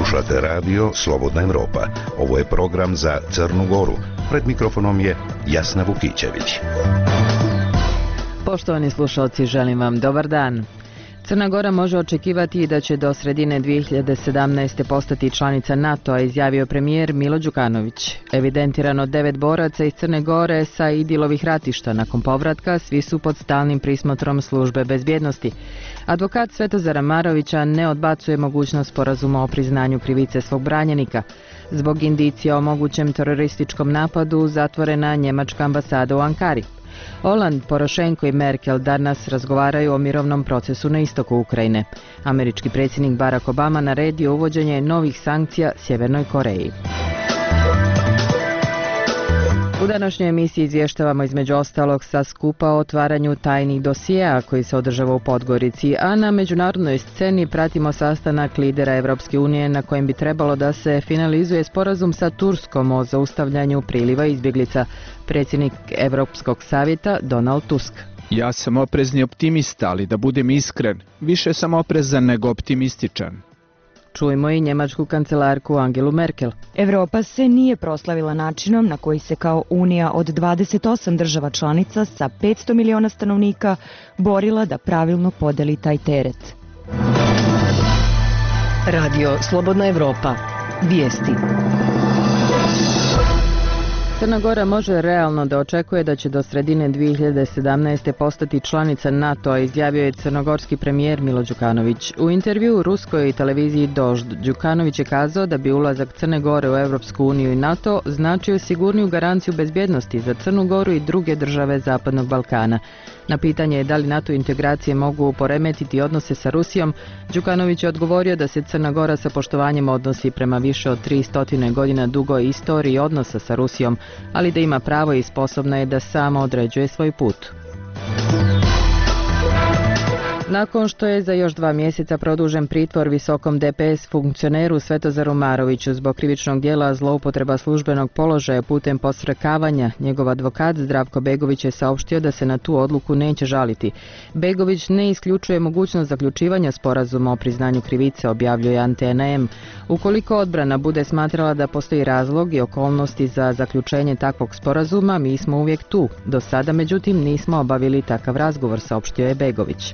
Slušate radio Slobodna Evropa. Ovo je program za Crnu Goru. Pred mikrofonom je Jasna Vukićević. Poštovani slušalci, želim vam dobar dan. Crna Gora može očekivati da će do sredine 2017. postati članica NATO-a, izjavio premijer Milo Đukanović. Evidentirano 9 boraca iz Crne Gore sa Idilovih ratišta. Nakon povratka svi su pod stalnim prismotrom službe bezbjednosti. Advokat Svetozara Marovića ne odbacuje mogućnost sporazuma o priznanju krivice svog branjenika. Zbog indicija o mogućem terorističkom napadu zatvorena njemačka ambasada u Ankari. Holand, Porošenko i Merkel danas razgovaraju o mirovnom procesu na istoku Ukrajine. Američki predsjednik Barack Obama naredio uvođenje novih sankcija Sjevernoj Koreji. U današnjoj emisiji izvještavamo između ostalog sa skupa o otvaranju tajnih dosjea koji se održava u Podgorici, a na međunarodnoj sceni pratimo sastanak lidera Evropske unije na kojem bi trebalo da se finalizuje sporazum sa Turskom o zaustavljanju priliva izbjeglica. Predsjednik Europskog savjeta Donald Tusk. Ja sam oprezni optimista, ali da budem iskren, više sam oprezan nego optimističan. Čujmo i njemačku kancelarku Angelu Merkel. Evropa se nije proslavila načinom na koji se kao Unija od 28 država članica sa 500 miliona stanovnika borila da pravilno podeli taj teret. Radio Slobodna Evropa. Vijesti. Crna Gora može realno da očekuje da će do sredine 2017. postati članica NATO-a, izjavio je crnogorski premijer Milo Đukanović. U intervjuu ruskoj televiziji Dožd, Đukanović je kazao da bi ulazak Crne Gore u Europsku uniju i NATO značio sigurniju garanciju bezbjednosti za Crnu Goru i druge države Zapadnog Balkana. Na pitanje da li NATO integracije mogu poremetiti odnose sa Rusijom, Đukanović je odgovorio da se Crna Gora sa poštovanjem odnosi prema više od 300 godina dugoj istoriji odnosa sa Rusijom, ali da ima pravo i sposobna je da sama određuje svoj put. Nakon što je za još 2 mjeseca produžen pritvor visokom DPS funkcioneru Svetozaru Maroviću zbog krivičnog djela zloupotreba službenog položaja putem posrekavanja, njegov advokat Zdravko Begović je saopštio da se na tu odluku neće žaliti. Begović ne isključuje mogućnost zaključivanja sporazuma o priznanju krivice, objavljuje Antena M. Ukoliko odbrana bude smatrala da postoji razlog i okolnosti za zaključenje takvog sporazuma, mi smo uvijek tu. Do sada, međutim, nismo obavili takav razgovor, saopštio je Begović.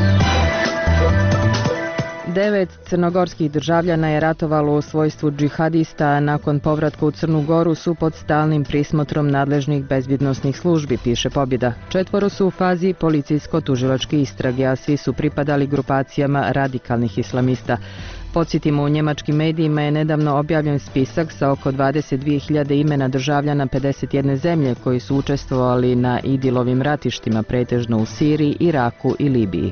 9 crnogorskih državljana je ratovalo u svojstvu džihadista, a nakon povratka u Crnu Goru su pod stalnim prismotrom nadležnih bezbjednosnih službi, piše Pobjeda. 4 su u fazi policijsko-tužilačke istrage, a svi su pripadali grupacijama radikalnih islamista. Podsjetimo, u njemačkim medijima je nedavno objavljen spisak sa oko 22.000 imena državljana 51 zemlje koji su učestvovali na Idilovim ratištima, pretežno u Siriji, Iraku i Libiji.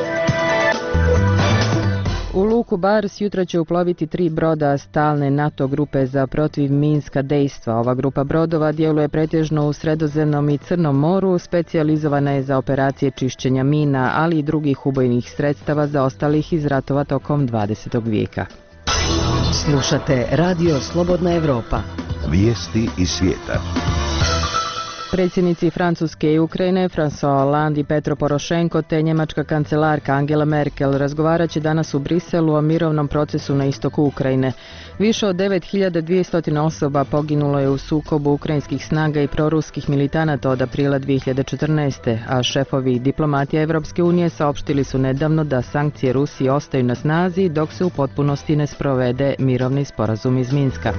U luku Bar sutra će uploviti 3 broda stalne NATO grupe za protivminska dejstva. Ova grupa brodova djeluje pretežno u Sredozemnom i Crnom moru, specijalizovana je za operacije čišćenja mina, ali i drugih ubojnih sredstava zaostalih iz ratova tokom 20. vijeka. Slušate Radio Slobodna Evropa. Vijesti iz svijeta. Predsjednici Francuske i Ukrajine, François Hollande i Petro Porošenko te njemačka kancelarka Angela Merkel razgovarat će danas u Briselu o mirovnom procesu na istoku Ukrajine. Više od 9200 osoba poginulo je u sukobu ukrajinskih snaga i proruskih militanata od aprila 2014. a šefovi diplomatija Evropske unije saopštili su nedavno da sankcije Rusiji ostaju na snazi dok se u potpunosti ne sprovede mirovni sporazum iz Minska.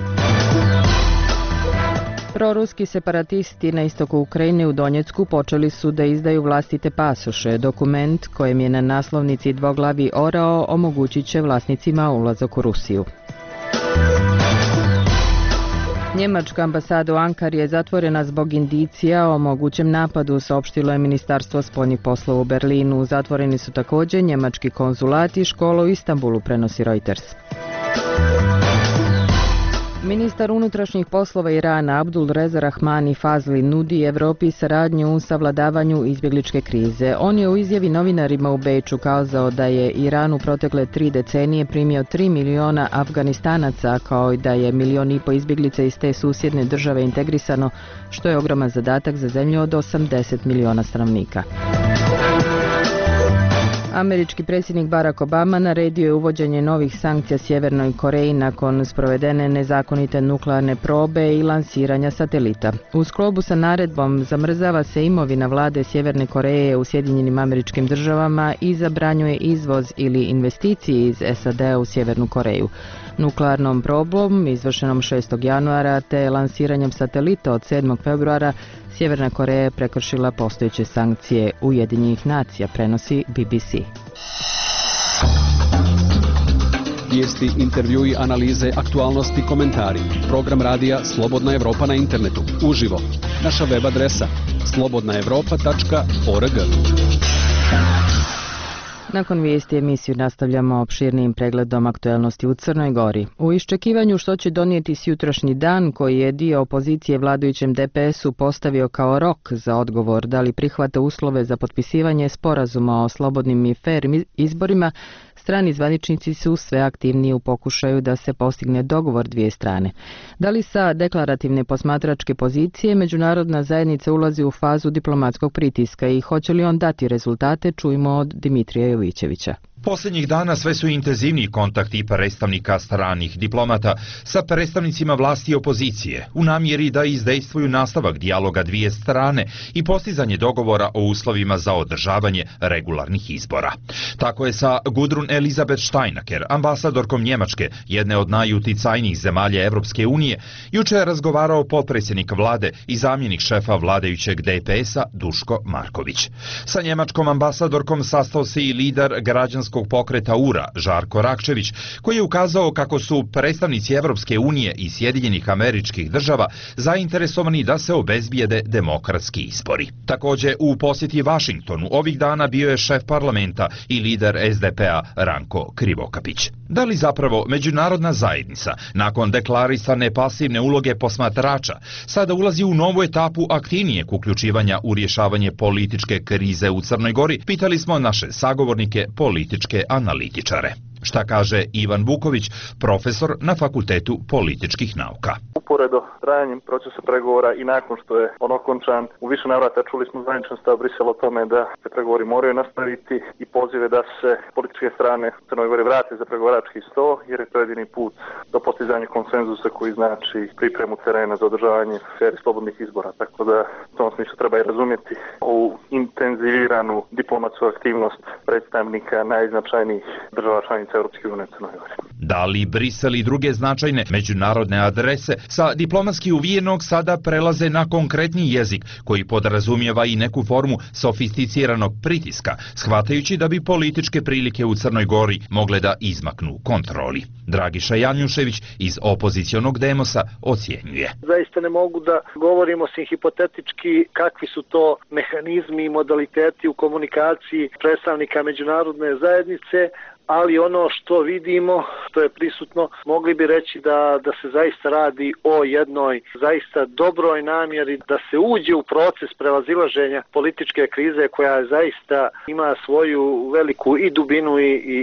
Proruski separatisti na istoku Ukrajine u Donjecku počeli su da izdaju vlastite pasoše. Dokument kojem je na naslovnici dvoglavi orao omogućit će vlasnicima ulazak u Rusiju. Njemačka ambasada u Ankari je zatvorena zbog indicija o mogućem napadu, saopštilo je Ministarstvo spoljnih poslova u Berlinu. Zatvoreni su također njemački konzulati i škola u Istanbulu, prenosi Reuters. Ministar unutrašnjih poslova Irana Abdul Reza Rahmani Fazli nudi Evropi saradnju u savladavanju izbjegličke krize. On je u izjavi novinarima u Beču kazao da je Iran u protekle 3 decenije primio 3 miliona Afganistanaca, kao i da je 1,5 milijuna izbjeglica iz te susjedne države integrisano, što je ogroman zadatak za zemlju od 80 miliona stanovnika. Američki predsjednik Barack Obama naredio je uvođenje novih sankcija Sjevernoj Koreji nakon sprovedene nezakonite nuklearne probe i lansiranja satelita. U sklopu sa naredbom zamrzava se imovina vlade Sjeverne Koreje u Sjedinjenim Američkim Državama i zabranjuje izvoz ili investicije iz SAD-a u Sjevernu Koreju. Nuklearnom probom, izvršenom 6. januara, te lansiranjem satelita od 7. februara, Sjeverna Koreja je prekršila postojeće sankcije Ujedinjenih nacija, prenosi BBC. Vijesti, intervjui, analize, aktualnosti, komentari. Program radija Slobodna Evropa na internetu. Uživo. Naša web adresa slobodnaevropa.org. Nakon vijesti emisiju nastavljamo opširnijim pregledom aktuelnosti u Crnoj Gori. U iščekivanju što će donijeti sutrašnji dan, koji je dio opozicije vladajućem DPS-u postavio kao rok za odgovor da li prihvata uslove za potpisivanje sporazuma o slobodnim i fer izborima, strani zvaničnici su sve aktivniji u pokušaju da se postigne dogovor dvije strane. Da li sa deklarativne posmatračke pozicije međunarodna zajednica ulazi u fazu diplomatskog pritiska i hoće li on dati rezultate, čujemo od Dimitrija Jovićevića. Posljednjih dana sve su intenzivniji kontakti predstavnika stranih diplomata sa predstavnicima vlasti i opozicije u namjeri da izdejstvuju nastavak dijaloga dvije strane i postizanje dogovora o uslovima za održavanje regularnih izbora. Tako je sa Gudrun Elizabeth Steinaker, ambasadorkom Njemačke, jedne od najuticajnijih zemalja Evropske unije, juče razgovarao potpredsjednik vlade i zamjenik šefa vladajućeg DPS-a Duško Marković. Sa njemačkom ambasadorkom sastao se i lider građanskog pokreta URA Žarko Rakčević, koji je ukazao kako su predstavnici Evropske unije i Sjedinjenih Američkih Država zainteresovani da se obezbijede demokratski izbori. Također u posjeti Vašingtonu ovih dana bio je šef parlamenta i lider SDP-a Ranko Krivokapić. Da li zapravo međunarodna zajednica, nakon deklarisane pasivne uloge posmatrača, sada ulazi u novu etapu aktivnijeg uključivanja u rješavanje političke krize u Crnoj Gori, pitali smo naše sagovornike političke analitičare. Šta kaže Ivan Vuković, profesor na Fakultetu političkih nauka. Uporedo trajanjem procesa pregovora i nakon što je on okončan, u više navrata čuli smo zvaničan stav Brisela o tome da se pregovori moraju nastaviti i pozive da se političke strane u Crnoj Gori vrate za pregovarački sto, jer je to jedini put do postizanja konsenzusa koji znači pripremu terena za održavanje fer i slobodnih izbora. Tako da u tom smislu treba i razumjeti ovu intenziviranu diplomatsku aktivnost predstavnika najznačajnijih država članica Europske unije Crnoj Gori. Da li Brisel i druge značajne međunarodne adrese sa diplomatski uvijenog sada prelaze na konkretni jezik koji podrazumijeva i neku formu sofisticiranog pritiska, shvatajući da bi političke prilike u Crnoj Gori mogle da izmaknu kontroli? Dragiša Janjušević iz opozicionog Demosa ocjenjuje. Zaista ne mogu da govorimo osim hipotetički kakvi su to mehanizmi i modaliteti u komunikaciji predstavnika međunarodne zajednice, ali ono što vidimo, što je prisutno, mogli bi reći da se zaista radi o jednoj zaista dobroj namjeri da se uđe u proces prevazilaženja političke krize koja zaista ima svoju veliku i dubinu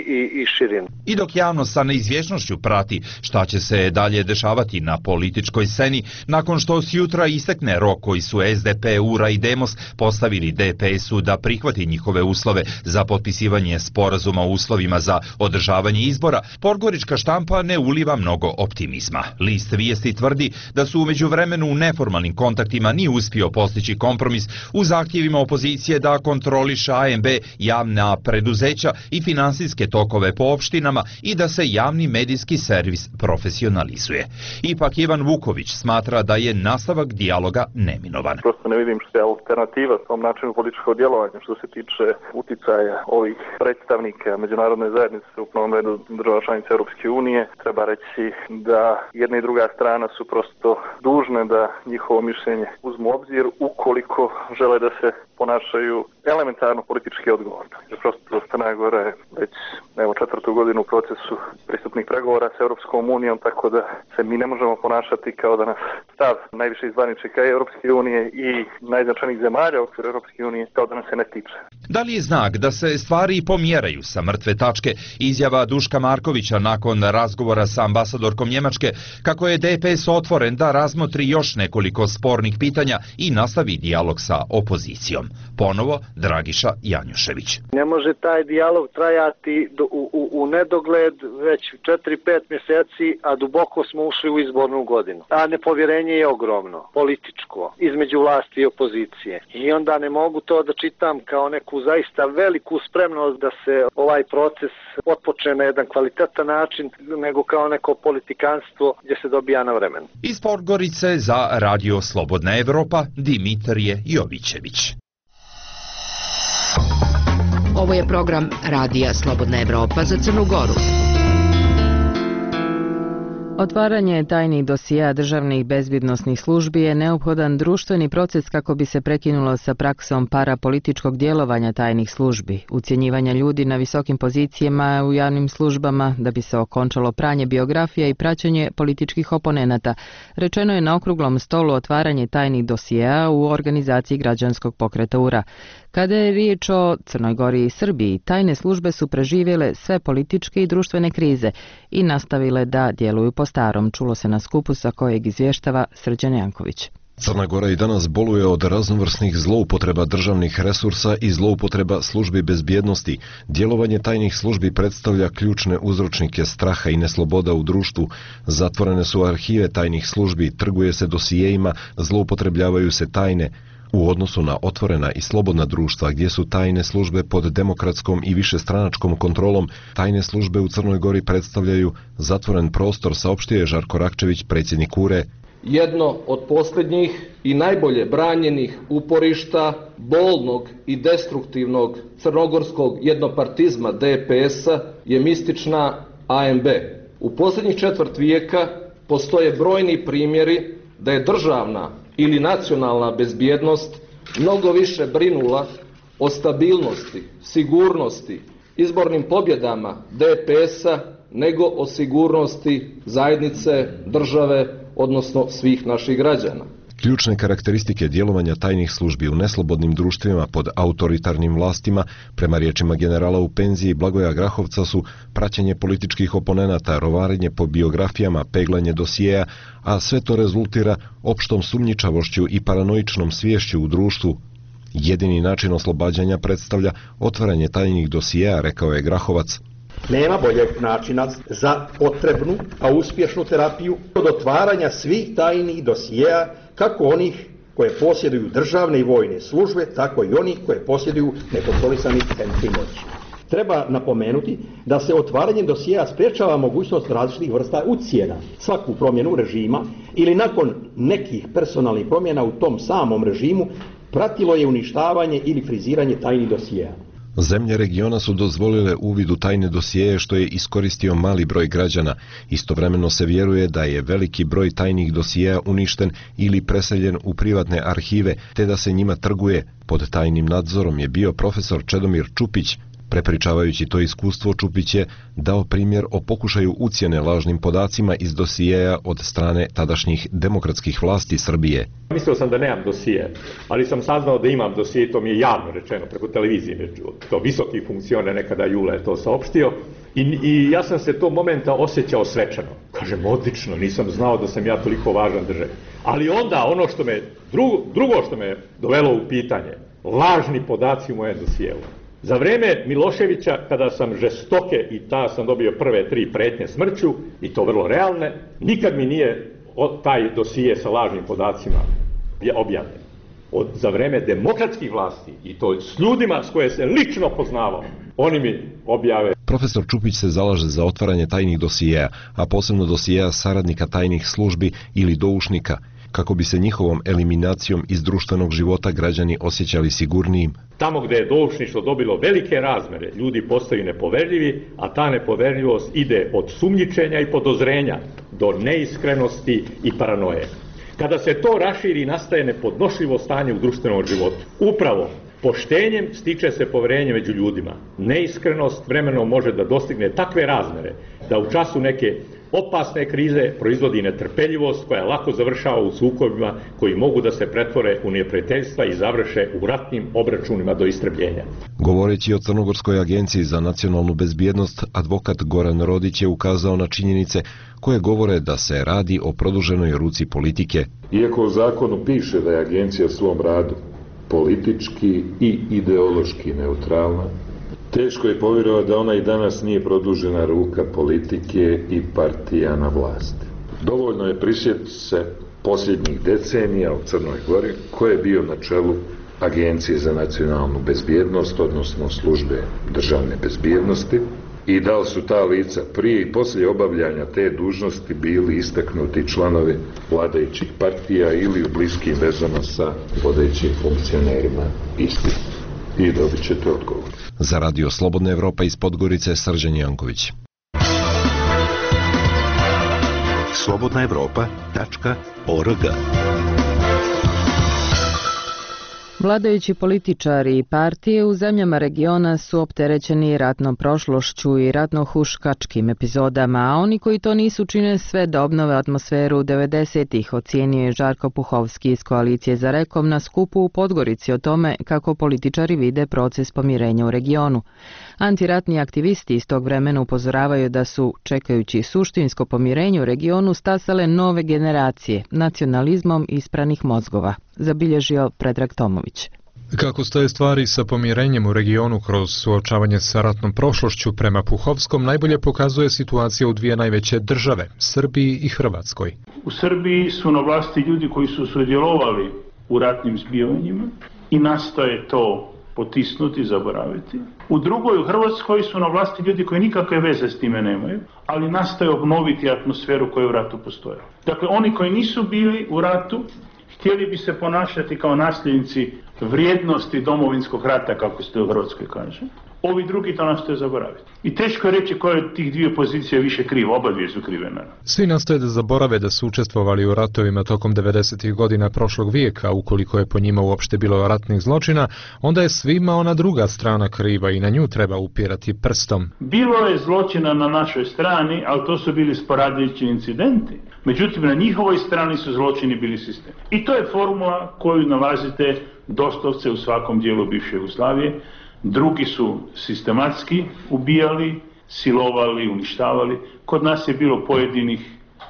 i širinu. I dok javnost sa neizvjesnošću prati šta će se dalje dešavati na političkoj sceni, nakon što sjutra istekne rok koji su SDP, URA i Demos postavili DPS-u da prihvati njihove uslove za potpisivanje sporazuma o uslovima za održavanje izbora, podgorička štampa ne uliva mnogo optimizma. List vijesti tvrdi da su u međuvremenu u neformalnim kontaktima nije uspio postići kompromis u zahtjevima opozicije da kontroliše AMB javna preduzeća i finansijske tokove po opštinama i da se javni medijski servis profesionalizuje. Ipak Ivan Vuković smatra da je nastavak dijaloga neminovan. Prosto ne vidim što je alternativa tom načinu političkog djelovanja što se tiče uticaja ovih predstavnika međunarodne zajednice u prvom redu država članica Europske unije. Treba reći da jedna i druga strana su prosto dužne da njihovo mišljenje uzmu u obzir ukoliko žele da se ponašaju elementarno politički odgovorno. Jer prosto Crna Gora je već četvrtu godinu u procesu pristupnih pregovora s Europskom unijom, tako da se mi ne možemo ponašati kao da nas stav najviše zvaničnika Europske unije i najznačajnijih zemalja u okviru Europske unije kao da nas se ne tiče. Da li je znak da se stvari pomjeraju sa mrtve tačke izjava Duška Markovića nakon razgovora sa ambasadorkom Njemačke kako je DPS otvoren da razmotri još nekoliko spornih pitanja i nastavi dijalog sa opozicijom? Ponovo Dragiša Janjušević. Ne može taj dijalog trajati u nedogled već 4-5 mjeseci, a duboko smo ušli u izbornu godinu. A nepovjerenje je ogromno, političko, između vlasti i opozicije. I onda ne mogu to da čitam kao neku zaista veliku spremnost da se ovaj proces otpočne na jedan kvalitetan način, nego kao neko politikanstvo gdje se dobija na vremenu. Iz Podgorice za Radio Slobodna Evropa, Dimitrije Jovićević. Ovo je program Radija Slobodna Evropa za Crnu Goru. Otvaranje tajnih dosijea državnih bezbjednosnih službi je neophodan društveni proces kako bi se prekinulo sa praksom parapolitičkog djelovanja tajnih službi, ucjenjivanja ljudi na visokim pozicijama u javnim službama, da bi se okončalo pranje biografija i praćenje političkih oponenata. Rečeno je na okruglom stolu otvaranje tajnih dosijea u organizaciji građanskog pokreta URA. Kada je riječ o Crnoj Gori i Srbiji, tajne službe su preživjele sve političke i društvene krize i nastavile da djeluju po starom, čulo se na skupu sa kojeg izvještava Srđan Janković. Crna Gora i danas boluje od raznovrsnih zloupotreba državnih resursa i zloupotreba službi bezbjednosti. Djelovanje tajnih službi predstavlja ključne uzročnike straha i nesloboda u društvu. Zatvorene su arhive tajnih službi, trguje se dosijejima, zloupotrebljavaju se tajne. U odnosu na otvorena i slobodna društva gdje su tajne službe pod demokratskom i višestranačkom kontrolom, tajne službe u Crnoj Gori predstavljaju zatvoren prostor, saopštio je Žarko Rakčević, predsjednik URE. Jedno od posljednjih i najbolje branjenih uporišta bolnog i destruktivnog crnogorskog jednopartizma DPS-a je mistična AMB. U posljednjih četvrt vijeka postoje brojni primjeri da je državna ili nacionalna bezbjednost mnogo više brinula o stabilnosti, sigurnosti, izbornim pobjedama DPS-a nego o sigurnosti zajednice, države, odnosno svih naših građana. Ključne karakteristike djelovanja tajnih službi u neslobodnim društvima pod autoritarnim vlastima, prema riječima generala u penziji Blagoja Grahovca, su praćenje političkih oponenata, rovarenje po biografijama, peglanje dosijeja, a sve to rezultira opštom sumnjičavošću i paranoičnom sviješću u društvu. Jedini način oslobađanja predstavlja otvaranje tajnih dosijeja, rekao je Grahovac. Nema boljeg načina za potrebnu, a uspješnu terapiju od otvaranja svih tajnih dosijeja, kako onih koje posjeduju državne i vojne službe, tako i onih koje posjeduju nekontrolisani centri moći. Treba napomenuti da se otvaranjem dosijeja sprečava mogućnost različitih vrsta ucjena. Svaku promjenu režima ili nakon nekih personalnih promjena u tom samom režimu pratilo je uništavanje ili friziranje tajnih dosijeja. Zemlje regiona su dozvolile uvid u tajne dosijeje, što je iskoristio mali broj građana. Istovremeno se vjeruje da je veliki broj tajnih dosijeja uništen ili preseljen u privatne arhive, te da se njima trguje. Pod tajnim nadzorom je bio profesor Čedomir Čupić. Prepričavajući to iskustvo, Čupić je dao primjer o pokušaju ucjene lažnim podacima iz dosijeja od strane tadašnjih demokratskih vlasti Srbije. Mislio sam da nemam dosije, ali sam saznao da imam dosije, to mi je javno rečeno preko televizije, to visoki funkcioner nekada Jula je to saopštio i ja sam se tog momenta osjećao svečano. Kažem, odlično, nisam znao da sam ja toliko važan državi. Ali onda ono što me, drugo što me dovelo u pitanje, lažni podaci u mojem dosijeu. Za vrijeme Miloševića, kada sam žestoke i sam dobio prve 3 pretnje smrću, i to vrlo realne, nikad mi nije taj dosije sa lažnim podacima objavljen. Za vrijeme demokratskih vlasti, i to s ljudima s koje se lično poznavao, oni mi objave. Profesor Čupić se zalaže za otvaranje tajnih dosijeja, a posebno dosijeja saradnika tajnih službi ili doušnika, kako bi se njihovom eliminacijom iz društvenog života građani osjećali sigurnijim. Tamo gdje je doušništvo dobilo velike razmere, ljudi postaju nepoverljivi, a ta nepoverljivost ide od sumnjičenja i podozrenja do neiskrenosti i paranoje. Kada se to raširi, nastaje nepodnošljivo stanje u društvenom životu. Upravo poštenjem stiče se poverenje među ljudima. Neiskrenost vremenom može da dostigne takve razmere da u času neke opasne krize proizvodi netrpeljivost koja lako završava u sukobima koji mogu da se pretvore u neprijateljstva i završe u ratnim obračunima do istrebljenja. Govoreći o Crnogorskoj agenciji za nacionalnu bezbjednost, advokat Goran Rodić je ukazao na činjenice koje govore da se radi o produženoj ruci politike. Iako u zakonu piše da je agencija svom radu politički i ideološki neutralna. Teško je povjerovati da ona i danas nije produžena ruka politike i partija na vlasti. Dovoljno je prisjetiti se posljednjih decenija u Crnoj Gori, ko je bio na čelu Agencije za nacionalnu bezbjednost, odnosno službe državne bezbjednosti, i da li su ta lica prije i poslije obavljanja te dužnosti bili istaknuti članovi vladajućih partija ili u bliskim vezama sa vodećim funkcionerima istih. I dobit ćete odgovor. Za Radio Slobodna Evropa iz Podgorice, Srđan Janković. slobodnaevropa.org. Vladajući političari i partije u zemljama regiona su opterećeni ratnom prošlošću i ratno-huškačkim epizodama, a oni koji to nisu čine sve da obnove atmosferu 90-ih, ocijenio je Žarko Puhovski iz Koalicije za Rekom na skupu u Podgorici o tome kako političari vide proces pomirenja u regionu. Antiratni aktivisti iz tog vremena upozoravaju da su, čekajući suštinsko pomirenje u regionu, stasale nove generacije, nacionalizmom ispranih mozgova, zabilježio Predrag Tomović. Kako stoje stvari sa pomirenjem u regionu kroz suočavanje sa ratnom prošlošću, prema Puhovskom najbolje pokazuje situacija u dvije najveće države, Srbiji i Hrvatskoj. U Srbiji su na vlasti ljudi koji su sudjelovali u ratnim zbivanjima i nastoje to potisnuti, zaboraviti. U drugoj, u Hrvatskoj, su na vlasti ljudi koji nikakve veze s time nemaju, ali nastoje obnoviti atmosferu koja je u ratu postojala. Dakle, oni koji nisu bili u ratu htjeli bi se ponašati kao nasljednici vrijednosti domovinskog rata, kako se to u Hrvatskoj kaže. Ovi drugi to nastoje zaboraviti. I teško je reći koja je tih dvije pozicije više kriva, oba dvije su krive, naravno. Svi nastoje da zaborave da su učestvovali u ratovima tokom 90. godina prošlog vijeka, ukoliko je po njima uopšte bilo ratnih zločina, onda je svima ona druga strana kriva i na nju treba upirati prstom. Bilo je zločina na našoj strani, ali to su bili sporadični incidenti. Međutim, na njihovoj strani su zločini bili sistemi. I to je formula koju nalazite doslovce u svakom dijelu bivše Jugoslavije. Drugi su sistematski ubijali, silovali, uništavali. Kod nas je bilo pojedinih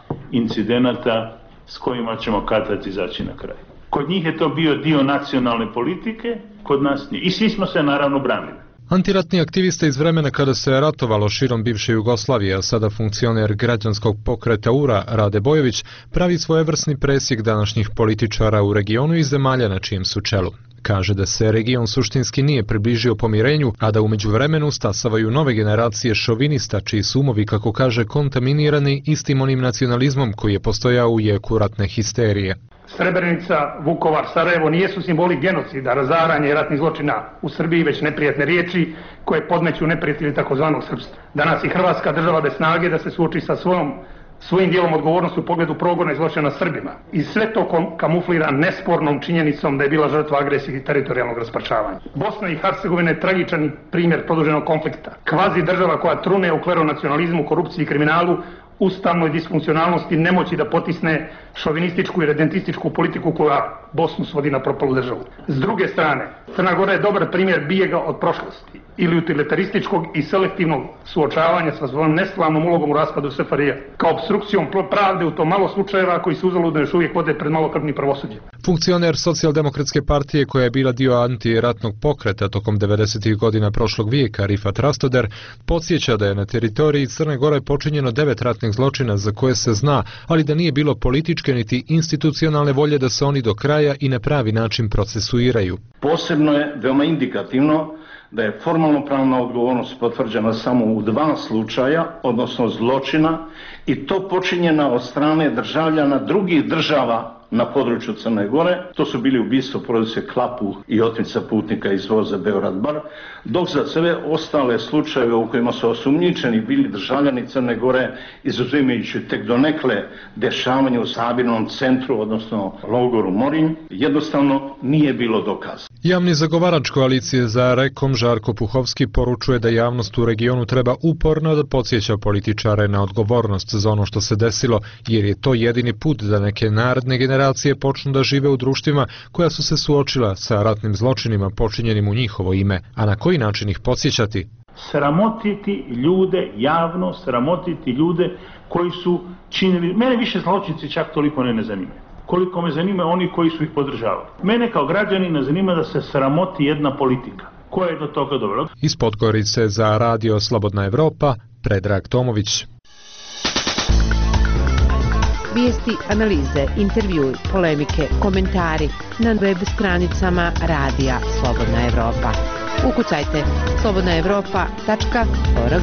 incidenata s kojima ćemo kad-tad izaći na kraj. Kod njih je to bio dio nacionalne politike, kod nas nije. I svi smo se naravno branili. Antiratni aktivista iz vremena kada se ratovalo širom bivše Jugoslavije, a sada funkcioner građanskog pokreta URA Rade Bojović, pravi svojevrsni presjek današnjih političara u regionu i zemalja na čijem su čelu. Kaže da se region suštinski nije približio pomirenju, a da u međuvremenu stasavaju nove generacije šovinista, čiji su umovi, kako kaže, kontaminirani istim onim nacionalizmom koji je postojao u jeku ratne histerije. Srebrenica, Vukovar, Sarajevo nijesu simboli genocida, razaranja i ratnih zločina u Srbiji, već neprijatne riječi koje podmeću neprijatelji takozvanog srpstva. Danas i Hrvatska država bez snage da se suoči sa svojim dijelom odgovornosti u pogledu progona i zločina na Srbima. I sve to kamuflira nespornom činjenicom da je bila žrtva agresije i teritorijalnog rasparčavanja. Bosna i Hercegovina je tragičan primjer produženog konflikta. Kvazi država koja trune u kleronacionalizmu, korupciji i kriminalu, ustavnoj disfunkcionalnosti, nemoći da potisne šovinističku i redentističku politiku koja Bosnu svodi na propalu državu. S druge strane, Crna Gora je dobar primjer bijega od prošlosti ili utilitarističkog i selektivnog suočavanja sa svojom neslavnom ulogom u raspadu SFRJ, kao obstrukcijom pravde u to malo slučajeva koji se uzaludno još uvijek vode pred malokrvnim pravosuđem. Funkcioner Socijaldemokratske partije, koja je bila dio antiratnog pokreta tokom 90. godina prošlog vijeka, Rifat Rastoder, podsjeća da je na teritoriji Crne Gore počinjeno 9 ratnih zločina za koje se zna, ali da nije bilo političke niti institucionalne volje da se oni do kraja i na pravi način procesuiraju. Posebno je veoma indikativno da je formalno pravna odgovornost potvrđena samo u 2 slučaja, odnosno zločina, i to počinjena od strane državljana drugih država na području Crne Gore. To su bili ubistvo porodice Klapuh i otmica putnika iz voza Beograd-Bar, dok za sve ostale slučajeve u kojima su osumnjičeni bili državljani Crne Gore, izuzimajući tek donekle dešavanje u sabirnom centru, odnosno logoru Morinj, jednostavno nije bilo dokaza. Javni zagovarač Koalicije za Rekom Žarko Puhovski poručuje da javnost u regionu treba uporno da podsjeća političare na odgovornost za ono što se desilo, jer je to jedini put da neke naredne generacije počnu da žive u društvima koja su se suočila sa ratnim zločinima počinjenim u njihovo ime, a na koji način ih podsjećati? Sramotiti ljude, javno sramotiti ljude koji su činili, mene više zločinci čak toliko ne zanimaju, koliko me zanima oni koji su ih podržavali. Mene kao građanina zanima da se sramoti jedna politika. Koja je do toga dovela? Iz Podgorice za Radio Slobodna Evropa, Predrag Tomović. Vijesti, analize, intervjui, polemike, komentari na web stranicama Radija Slobodna Evropa. Ukucajte slobodnaevropa.org.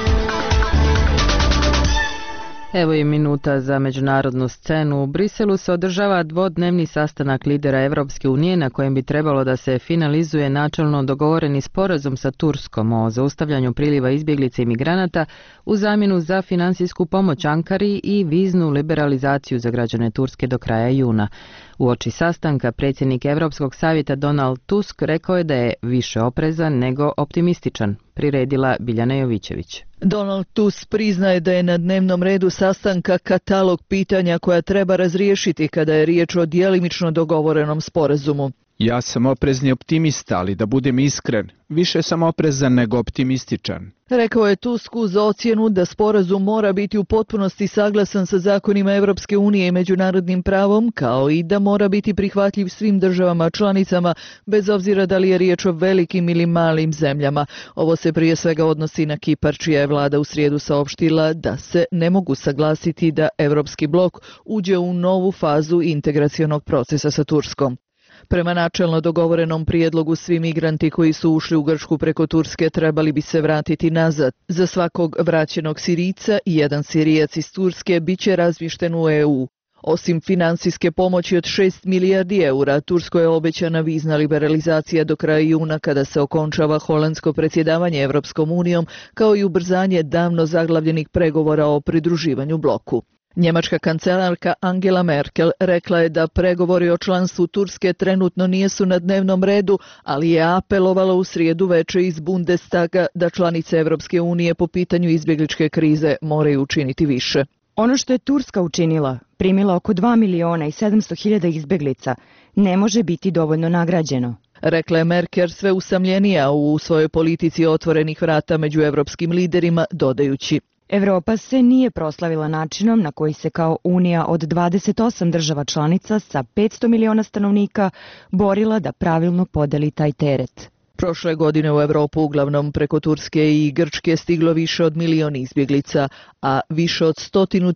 Evo i minuta za međunarodnu scenu. U Briselu se održava dvodnevni sastanak lidera Evropske unije na kojem bi trebalo da se finalizuje načelno dogovoreni sporazum sa Turskom o zaustavljanju priliva izbjeglica i migranata u zamjenu za finansijsku pomoć Ankari i viznu liberalizaciju za građane Turske do kraja juna. Uoči sastanka predsjednik Europskog savjeta Donald Tusk rekao je da je više oprezan nego optimističan. Priredila Biljana Jovićević. Donald Tusk priznaje da je na dnevnom redu sastanka katalog pitanja koja treba razriješiti kada je riječ o djelimično dogovorenom sporazumu. Ja sam oprezni optimista, ali da budem iskren, više sam oprezan nego optimističan. Rekao je Tusk uz ocjenu da sporazum mora biti u potpunosti saglasan sa zakonima Europske unije i međunarodnim pravom, kao i da mora biti prihvatljiv svim državama članicama, bez obzira da li je riječ o velikim ili malim zemljama. Ovo se prije svega odnosi na Kipar, čija je vlada u srijedu saopštila da se ne mogu saglasiti da Europski blok uđe u novu fazu integracionog procesa sa Turskom. Prema načelno dogovorenom prijedlogu, svi migranti koji su ušli u Grčku preko Turske trebali bi se vratiti nazad. Za svakog vraćenog Sirijca i jedan Sirijac iz Turske bit će razmješten u EU. Osim financijske pomoći od 6 milijardi eura, Turskoj je obećana vizna liberalizacija do kraja juna kada se okončava holandsko predsjedavanje Europskom unijom, kao i ubrzanje davno zaglavljenih pregovora o pridruživanju bloku. Njemačka kancelarka Angela Merkel rekla je da pregovori o članstvu Turske trenutno nisu na dnevnom redu, ali je apelovala u srijedu veče iz Bundestaga da članice Europske unije po pitanju izbjegličke krize moraju učiniti više. Ono što je Turska učinila, primila oko 2.700.000 izbjeglica, ne može biti dovoljno nagrađeno. Rekla je Merkel sve usamljenija u svojoj politici otvorenih vrata među europskim liderima, dodajući: Evropa se nije proslavila načinom na koji se kao Unija od 28 država članica sa 500 miliona stanovnika borila da pravilno podeli taj teret. Prošle godine u Europu uglavnom preko Turske i Grčke stiglo više od 1 milion izbjeglica, a više od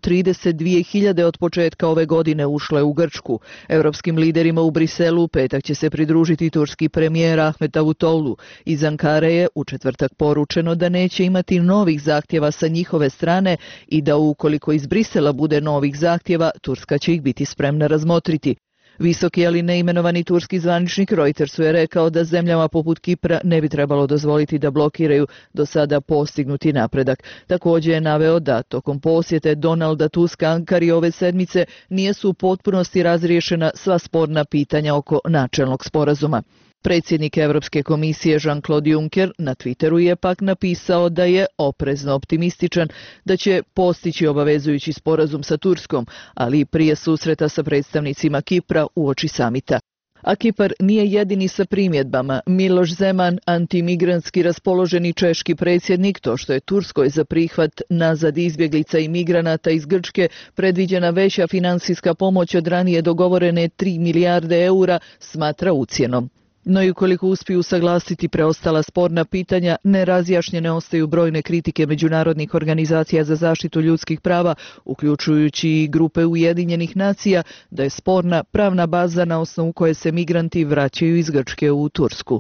132.000 od početka ove godine ušlo je u Grčku. Europskim liderima u Briselu u petak će se pridružiti turski premijer Ahmet Davutoglu. Iz Ankare je u četvrtak poručeno da neće imati novih zahtjeva sa njihove strane i da ukoliko iz Brisela bude novih zahtjeva, Turska će ih biti spremna razmotriti. Visoki, ali neimenovani turski zvaničnik Reutersu je rekao da zemljama poput Kipra ne bi trebalo dozvoliti da blokiraju do sada postignuti napredak. Također je naveo da tokom posjete Donalda Tuska Ankari ove sedmice nije su u potpunosti razriješena sva sporna pitanja oko načelnog sporazuma. Predsjednik Europske komisije Jean-Claude Juncker na Twitteru je pak napisao da je oprezno optimističan da će postići obavezujući sporazum sa Turskom, ali i prije susreta sa predstavnicima Kipra uoči samita. A Kipar nije jedini sa primjedbama. Miloš Zeman, antimigrantski raspoloženi češki predsjednik, to što je Turskoj za prihvat nazad izbjeglica i migranata iz Grčke predviđena veća financijska pomoć od ranije dogovorene 3 milijarde eura, smatra ucjenom. No i ukoliko uspiju saglasiti preostala sporna pitanja, nerazjašnjene ostaju brojne kritike međunarodnih organizacija za zaštitu ljudskih prava, uključujući i grupe Ujedinjenih nacija, da je sporna pravna baza na osnovu koje se migranti vraćaju iz Grčke u Tursku.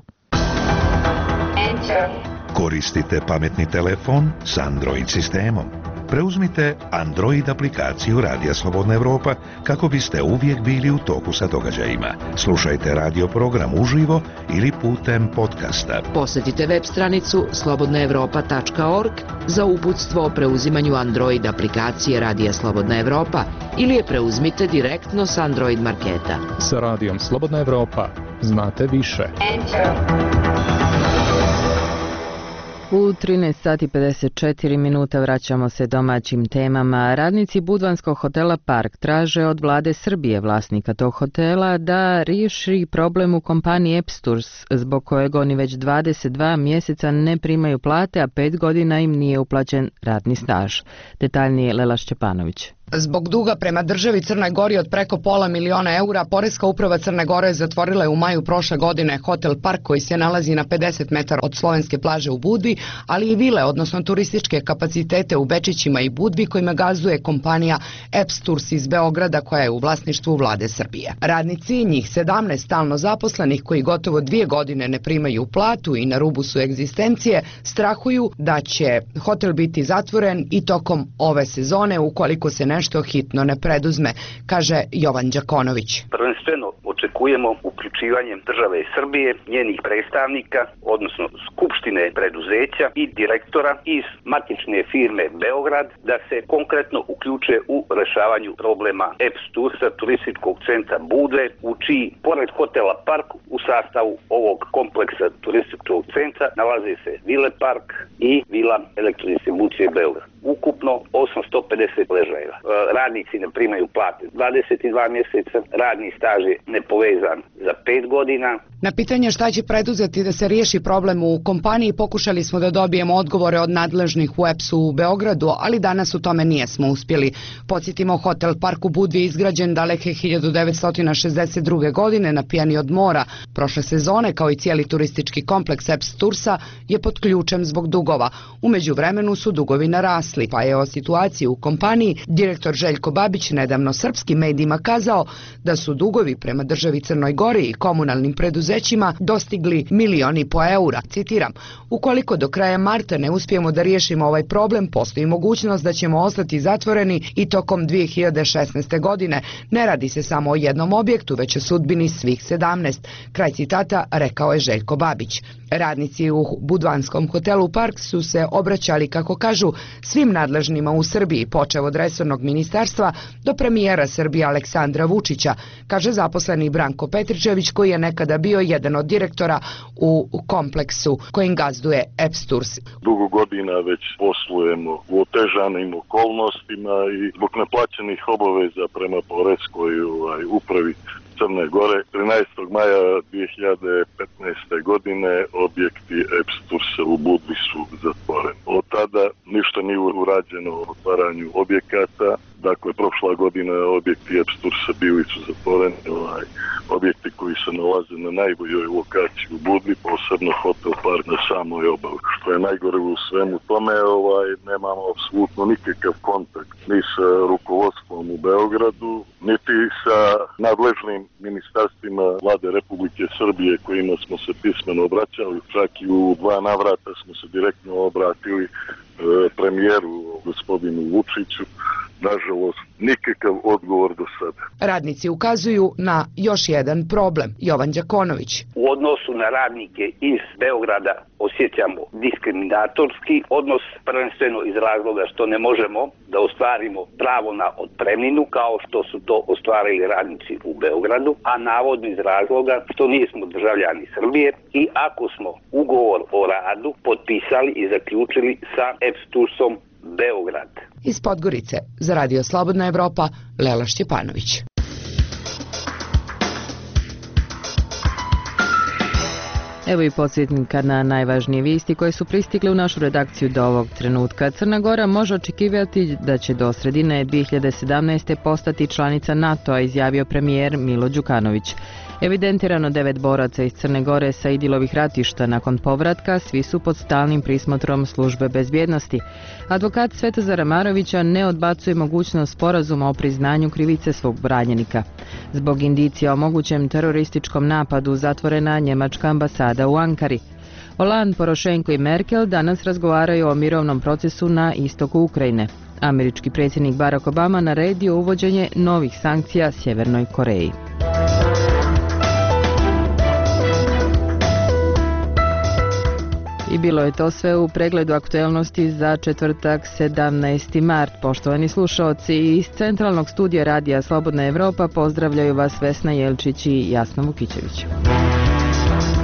Koristite pametni telefon s Android sistemom. Preuzmite Android aplikaciju Radija Slobodna Evropa kako biste uvijek bili u toku sa događajima. Slušajte radio program uživo ili putem podcasta. Posjetite web stranicu slobodnaevropa.org za uputstvo o preuzimanju Android aplikacije Radija Slobodna Evropa ili je preuzmite direktno s Android marketa. Sa Radijom Slobodna Evropa znate više. U 13 sati 54 minuta vraćamo se domaćim temama. Radnici budvanskog hotela Park traže od vlade Srbije, vlasnika tog hotela, da riješi problem u kompaniji Epsturs, zbog kojeg oni već 22 mjeseca ne primaju plate, a 5 godina im nije uplaćen radni staž. Detaljnije Lela Šćepanović. Zbog duga prema državi Crnoj Gori od preko pola miliona eura, Poreska uprava Crne Gore zatvorila je u maju prošle godine Hotel Park koji se nalazi na 50 metara od slovenske plaže u Budvi, ali i vile, odnosno turističke kapacitete u Bečićima i Budvi kojima gazduje kompanija EPS Tours iz Beograda koja je u vlasništvu vlade Srbije. Radnici, njih 17 stalno zaposlenih koji gotovo 2 godine ne primaju platu i na rubu su egzistencije, strahuju da će hotel biti zatvoren i tokom ove sezone ukoliko se nešto hitno ne preduzme, kaže Jovan Đakonović. Prvenstveno očekujemo uključivanjem države Srbije, njenih predstavnika, odnosno skupštine preduzeća i direktora iz matične firme Beograd, da se konkretno uključe u rešavanju problema EPS Toursa, turističkog centra Budve, u čiji, pored hotela Park, u sastavu ovog kompleksa turističkog centra nalaze se Vile Park i Vila Elektrodistribucije Beograd. Ukupno 850 ležajeva. Radnici ne primaju plate 22 mjeseca, radni staž je nepovezan za 5 godina. Na pitanje šta će preduzeti da se riješi problem u kompaniji pokušali smo da dobijemo odgovore od nadležnih u EPS-u u Beogradu, ali danas u tome nijesmo uspjeli. Podsjetimo, Hotel Park u Budvi je izgrađen daleke 1962. godine na pijani od mora. Prošle sezone, kao i cijeli turistički kompleks EPS Toursa, je pod ključem zbog dugova. U međuvremenu su dugovi narasli, pa je o situaciji u kompaniji direktor Željko Babić nedavno srpskim medijima kazao da su dugovi prema državi Crnoj Gori i komunalnim preduzećima dostigli 1,5 miliona eura. Citiram, ukoliko do kraja marta ne uspijemo da riješimo ovaj problem, postoji mogućnost da ćemo ostati zatvoreni i tokom 2016. godine. Ne radi se samo o jednom objektu, već o sudbini svih 17. Kraj citata rekao je Željko Babić. Radnici u budvanskom hotelu Park su se obraćali, kako kažu, svim nadležnima u Srbiji, počev od resornog ministarstva do premijera Srbije Aleksandra Vučića, kaže zaposleni Branko Petričević koji je nekada bio jedan od direktora u kompleksu kojim gazduje EPS Tours. Dugo godina već poslujemo u otežanim okolnostima i zbog neplaćenih obaveza prema Poreskoj upravi Crne Gore. 13. maja 2015. godine objekti EPS Toursa u Budvi su zatvoreni. Od tada ništa nije urađeno o otvaranju objekata. Dakle, prošla godina objekti EPS Toursa bili su zatvoreni. Objekti koji se nalaze na najboljoj lokaciji u Budvi, posebno Hotel Park na samoj obali. Što je najgore u svemu tome, nemamo apsolutno nikakav kontakt ni sa rukovodstvom u Beogradu, niti sa nadležnim ministarstvima vlade Republike Srbije kojima smo se pismeno obraćali. Čak i u 2 navrata smo se direktno obratili premijeru gospodinu Vučiću. Nažalost, nikakav odgovor do sada. Radnici ukazuju na još jedan problem. Jovan Đakonović. U odnosu na radnike iz Beograda osjećamo diskriminatorski odnos, prvenstveno iz razloga što ne možemo da ostvarimo pravo na otpremninu kao što su to ostvarili radnici u Beogradu, a navodno iz razloga što nismo državljani Srbije i ako smo ugovor o radu potpisali i zaključili sa EPS Toursom Beograd. Iz Podgorice za Radio Slobodna Evropa, Lela Šćepanović. Evo i podsjetnika na najvažnije vijesti koje su pristigle u našu redakciju do ovog trenutka. Crna Gora može očekivati da će do sredine 2017. postati članica NATO-a, izjavio premijer Milo Đukanović. Evidentirano 9 boraca iz Crne Gore sa Idilovih ratišta nakon povratka, svi su pod stalnim prismotrom službe bezbjednosti. Advokat Svetozara Marovića ne odbacuje mogućnost sporazuma o priznanju krivice svog branjenika. Zbog indicija o mogućem terorističkom napadu zatvorena njemačka ambasada u Ankari. Hollande, Porošenko i Merkel danas razgovaraju o mirovnom procesu na istoku Ukrajine. Američki predsjednik Barack Obama naredio uvođenje novih sankcija Sjevernoj Koreji. I bilo je to sve u pregledu aktuelnosti za četvrtak 17. mart. Poštovani slušaoci, iz centralnog studija Radija Slobodna Evropa pozdravljaju vas Vesna Jelčić i Jasna Vukićević.